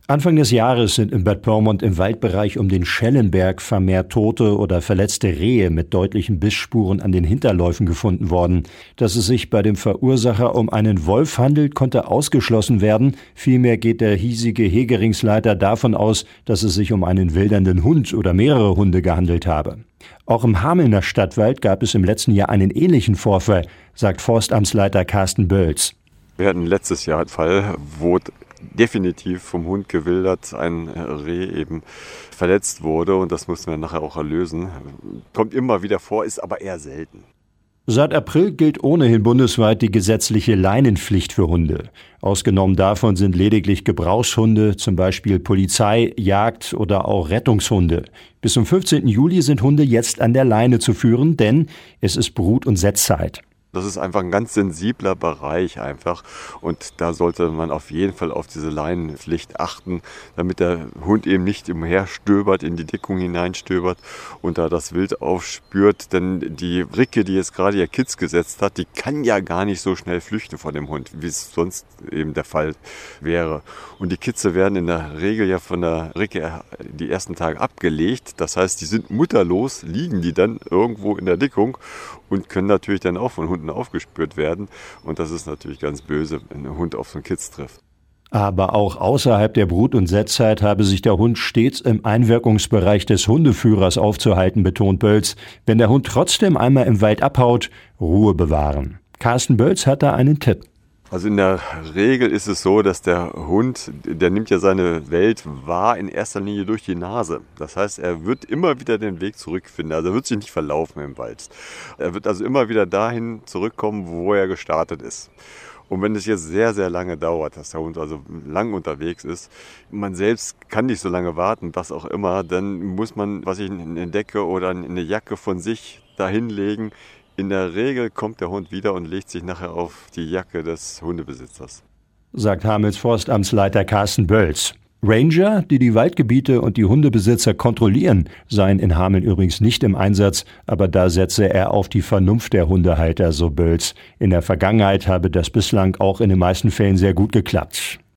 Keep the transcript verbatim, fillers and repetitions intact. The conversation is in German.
Anfang des Jahres sind in Bad Pyrmont im Waldbereich um den Schellenberg vermehrt tote oder verletzte Rehe mit deutlichen Bissspuren an den Hinterläufen gefunden worden. Dass es sich bei dem Verursacher um einen Wolf handelt, konnte ausgeschlossen werden. Vielmehr geht der hiesige Hegeringsleiter davon aus, dass es sich um einen wildernden Hund oder mehrere Hunde gehandelt habe. Auch im Hamelner Stadtwald gab es im letzten Jahr einen ähnlichen Vorfall, sagt Forstamtsleiter Carsten Bölz. Wir hatten letztes Jahr einen Fall, wo definitiv vom Hund gewildert ein Reh eben verletzt wurde und das mussten wir nachher auch erlösen. Kommt immer wieder vor, ist aber eher selten. Seit April gilt ohnehin bundesweit die gesetzliche Leinenpflicht für Hunde. Ausgenommen davon sind lediglich Gebrauchshunde, zum Beispiel Polizei, Jagd oder auch Rettungshunde. Bis zum fünfzehnten Juli sind Hunde jetzt an der Leine zu führen, denn es ist Brut- und Setzzeit. Das ist einfach ein ganz sensibler Bereich einfach und da sollte man auf jeden Fall auf diese Leinenpflicht achten, damit der Hund eben nicht umherstöbert, in die Dickung hineinstöbert und da das Wild aufspürt, denn die Ricke, die jetzt gerade ihr Kitz gesetzt hat, die kann ja gar nicht so schnell flüchten vor dem Hund, wie es sonst eben der Fall wäre. Und die Kitze werden in der Regel ja von der Ricke die ersten Tage abgelegt, das heißt, die sind mutterlos, liegen die dann irgendwo in der Dickung und können natürlich dann auch von Hunden aufgespürt werden. Und das ist natürlich ganz böse, wenn ein Hund auf so einen Kitz trifft. Aber auch außerhalb der Brut- und Setzzeit habe sich der Hund stets im Einwirkungsbereich des Hundeführers aufzuhalten, betont Bölz. Wenn der Hund trotzdem einmal im Wald abhaut, Ruhe bewahren. Carsten Bölz hat da einen Tipp. Also in der Regel ist es so, dass der Hund, der nimmt ja seine Welt wahr in erster Linie durch die Nase. Das heißt, er wird immer wieder den Weg zurückfinden. Also er wird sich nicht verlaufen im Wald. Er wird also immer wieder dahin zurückkommen, wo er gestartet ist. Und wenn es jetzt sehr, sehr lange dauert, dass der Hund also lang unterwegs ist, man selbst kann nicht so lange warten, was auch immer, dann muss man, was ich, eine Decke oder eine Jacke von sich dahin legen. In der Regel kommt der Hund wieder und legt sich nachher auf die Jacke des Hundebesitzers. Sagt Hamels Forstamtsleiter Carsten Bölz. Ranger, die die Waldgebiete und die Hundebesitzer kontrollieren, seien in Hameln übrigens nicht im Einsatz, aber da setze er auf die Vernunft der Hundehalter, so Bölz. In der Vergangenheit habe das bislang auch in den meisten Fällen sehr gut geklappt.